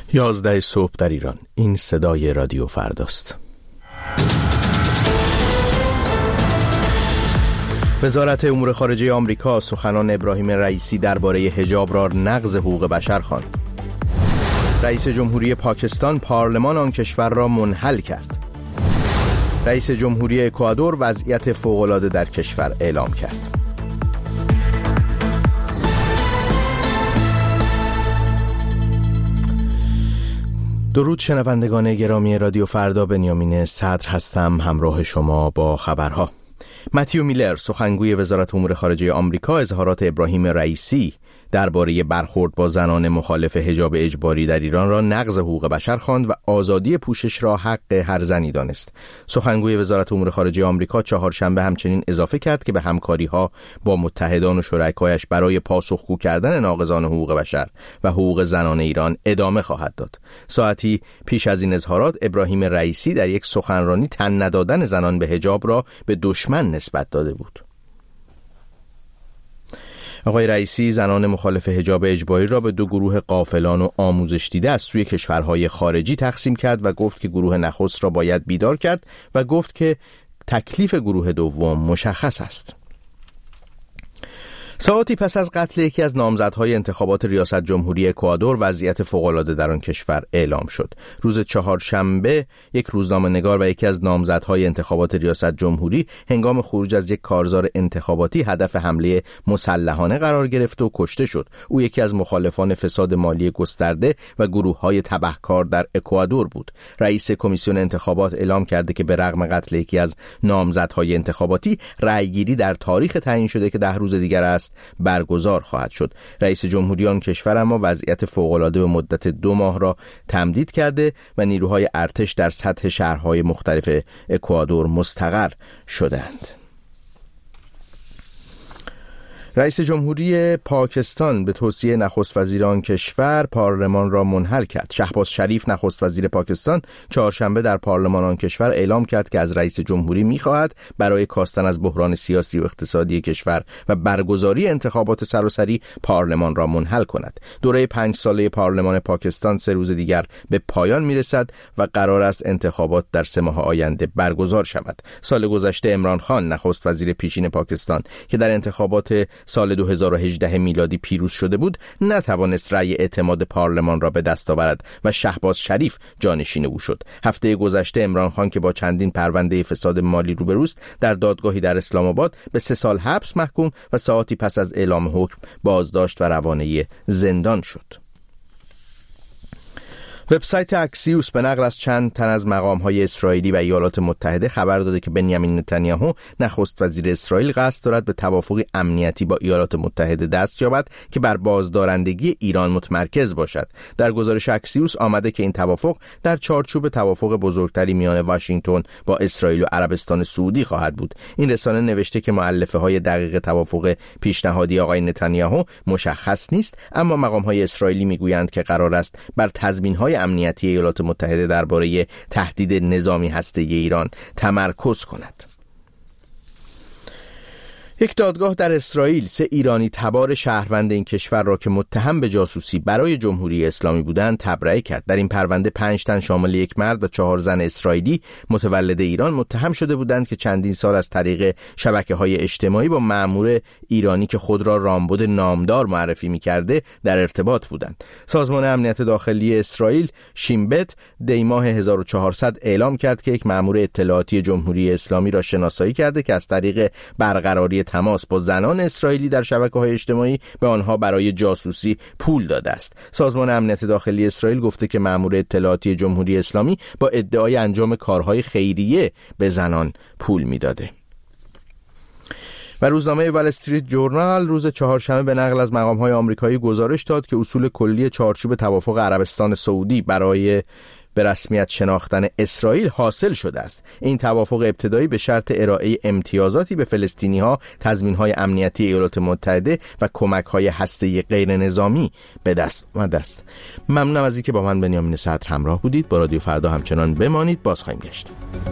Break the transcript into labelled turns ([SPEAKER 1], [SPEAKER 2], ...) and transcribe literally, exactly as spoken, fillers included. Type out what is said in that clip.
[SPEAKER 1] یازده صبح در ایران. این صدای رادیو فرداست. وزارت امور خارجه آمریکا سخنان ابراهیم رئیسی درباره حجاب را نقض حقوق بشر خواند. رئیس جمهوری پاکستان پارلمان آن کشور را منحل کرد. رئیس جمهوری اکوادور وضعیت فوق‌العاده در کشور اعلام کرد. درود شنوندگان گرامی رادیو فردا، بنیامین صدر هستم همراه شما با خبرها. متیو میلر سخنگوی وزارت امور خارجه آمریکا اظهارات ابراهیم رئیسی درباره برخورد با زنان مخالف حجاب اجباری در ایران را نقض حقوق بشر خواند و آزادی پوشش را حق هر زنی دانست. سخنگوی وزارت امور خارجه آمریکا چهارشنبه همچنین اضافه کرد که به همکاری‌ها با متحدان و شرکایش برای پاسخگو کردن ناقضان حقوق بشر و حقوق زنان ایران ادامه خواهد داد. ساعتی پیش از این اظهارات ابراهیم رئیسی در یک سخنرانی تن ندادن زنان به حجاب را به دشمن نسبت داده بود. آقای رئیسی زنان مخالف حجاب اجباری را به دو گروه غافلان و آموزش دیده از سوی کشورهای خارجی تقسیم کرد و گفت که گروه نخست را باید بیدار کرد و گفت که تکلیف گروه دوم مشخص است. ساعتی پس از قتل یکی از نامزدهای انتخابات ریاست جمهوری اکوادور وضعیت فوق‌العاده در آن کشور اعلام شد. روز چهارشنبه یک روزنامه‌نگار و یکی از نامزدهای انتخابات ریاست جمهوری هنگام خروج از یک کارزار انتخاباتی هدف حمله مسلحانه قرار گرفت و کشته شد. او یکی از مخالفان فساد مالی گسترده و گروه‌های تبهکار در اکوادور بود. رئیس کمیسیون انتخابات اعلام کرده که به رغم قتل یکی از نامزدهای انتخاباتی رأیگیری در تاریخ تعیین شده که ده روز دیگر است برگزار خواهد شد. رئیس جمهوری آن کشور اما وضعیت فوق‌العاده به مدت دو ماه را تمدید کرده و نیروهای ارتش در سطح شهرهای مختلف اکوادور مستقر شدند. رئیس جمهوری پاکستان به توصیه نخست وزیر آن کشور پارلمان را منحل کرد. شهباز شریف نخست وزیر پاکستان چهارشنبه در پارلمان آن کشور اعلام کرد که از رئیس جمهوری می‌خواهد برای کاستن از بحران سیاسی و اقتصادی کشور و برگزاری انتخابات سراسری پارلمان را منحل کند. دوره پنج ساله پارلمان پاکستان سه روز دیگر به پایان می‌رسد و قرار است انتخابات در سه ماه آینده برگزار شود. سال گذشته عمران خان نخست وزیر پیشین پاکستان که در انتخابات سال دو هزار و هجده میلادی پیروز شده بود نتوانست رأی اعتماد پارلمان را به دست آورد و شهباز شریف جانشین او شد. هفته گذشته عمران خان که با چندین پرونده فساد مالی روبروست در دادگاهی در اسلام آباد به سه سال حبس محکوم و ساعتی پس از اعلام حکم بازداشت و روانه زندان شد. وبسایت اکسیوس به نقل از چند تن از مقام‌های اسرائیلی و ایالات متحده خبر داده که بنیامین نتانیاهو نخست وزیر اسرائیل قصد دارد به توافقی امنیتی با ایالات متحده دست یابد که بر بازدارندگی ایران متمرکز باشد. در گزارش اکسیوس آمده که این توافق در چارچوب توافق بزرگتری میان واشنگتن با اسرائیل و عربستان سعودی خواهد بود. این رسانه نوشته که مؤلفه‌های دقیق توافق پیشنهادی آقای نتانیاهو مشخص نیست، اما مقام‌های اسرائیلی میگویند که قرار است بر تضمین‌های امنیتی ایالات متحده درباره تهدید نظامی هسته‌ای ایران تمرکز کند. یک دادگاه در اسرائیل سه ایرانی تبار شهروند این کشور را که متهم به جاسوسی برای جمهوری اسلامی بودند تبرئه کرد. در این پرونده پنج تن شامل یک مرد و چهار زن اسرائیلی متولد ایران متهم شده بودند که چندین سال از طریق شبکه‌های اجتماعی با مأمور ایرانی که خود را رامبد نامدار معرفی می‌کرده در ارتباط بودند. سازمان امنیت داخلی اسرائیل شینبت دی ماه هزار و چهارصد اعلام کرد که یک مأمور اطلاعاتی جمهوری اسلامی را شناسایی کرده که از طریق برقراری تماس با زنان اسرائیلی در شبکه‌های اجتماعی به آنها برای جاسوسی پول داده است. سازمان امنیت داخلی اسرائیل گفته که مأمور اطلاعاتی جمهوری اسلامی با ادعای انجام کارهای خیریه به زنان پول میداده. و روزنامه وال استریت جورنال روز چهارشنبه به نقل از مقام‌های آمریکایی گزارش داد که اصول کلی چارچوب توافق عربستان سعودی برای به رسمیت شناختن اسرائیل حاصل شده است. این توافق ابتدایی به شرط ارائه امتیازاتی به فلسطینی‌ها، تضمین‌های امنیتی ایالات متحده و کمک‌های هسته‌ای غیر نظامی به دست آمده است. ممنونم از اینکه با من بنیامین صدر همراه بودید. با رادیو فردا همچنان بمانید. باز خواهیم گشت.